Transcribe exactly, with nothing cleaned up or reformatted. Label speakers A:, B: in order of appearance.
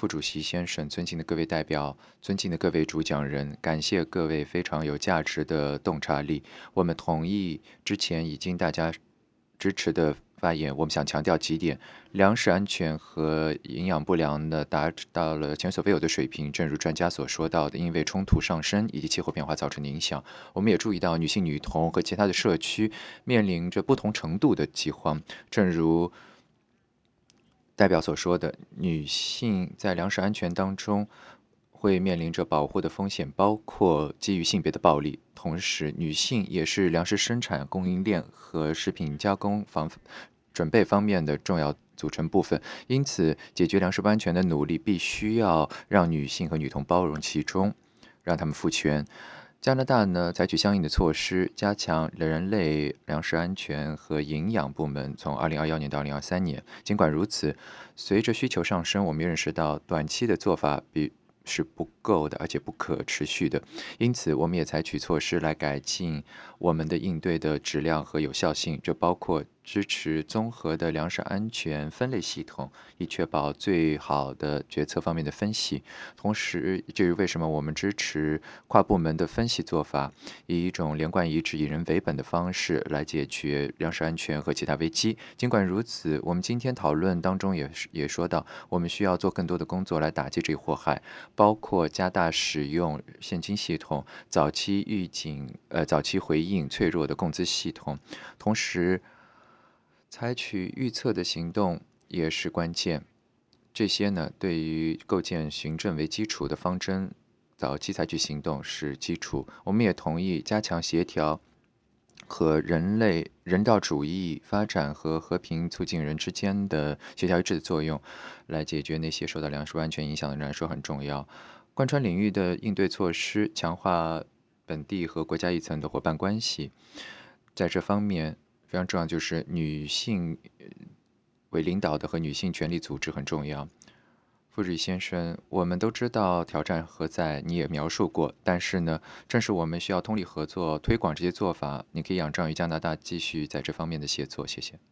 A: 副主席先生，尊敬的各位代表，尊敬的各位主讲人，感谢各位非常有价值的洞察力。我们同意之前已经大家支持的发言，我们想强调几点：粮食安全和营养不良呢达到了前所未有的水平，正如专家所说到的，因为冲突上升以及气候变化造成的影响。我们也注意到，女性、女童和其他的社区面临着不同程度的饥荒，正如代表所说的，女性在粮食安全当中会面临着保护的风险，包括基于性别的暴力。同时，女性也是粮食生产、供应链和食品加工方准备方面的重要组成部分。因此，解决粮食不安全的努力必须要让女性和女童包容其中，让她们赋权。加拿大呢，采取相应的措施，加强人类粮食安全和营养部门，从二零二一年到二零二三年。尽管如此，随着需求上升，我们也认识到短期的做法比是不够的，而且不可持续的。因此，我们也采取措施来改进我们的应对的质量和有效性，这包括支持综合的粮食安全分类系统，以确保最好的决策方面的分析。同时，这是为什么我们支持跨部门的分析做法，以一种连贯一致、以人为本的方式来解决粮食安全和其他危机。尽管如此，我们今天讨论当中也是也说到，我们需要做更多的工作来打击这一祸害，包括加大使用现金系统、早期预警、呃早期回应脆弱的供资系统，同时采取预测的行动也是关键。这些呢，对于构建行政为基础的方针，早期采取行动是基础。我们也同意加强协调和人类人道主义发展和和平促进人之间的协调一致的作用，来解决那些受到粮食安全影响的人来说很重要。贯穿领域的应对措施，强化本地和国家一层的伙伴关系。在这方面，非常重要就是女性呃为领导的和女性权利组织很重要。富士先生，我们都知道挑战何在，你也描述过。但是呢，正是我们需要通力合作，推广这些做法。你可以仰仗于加拿大继续在这方面的协作。谢谢。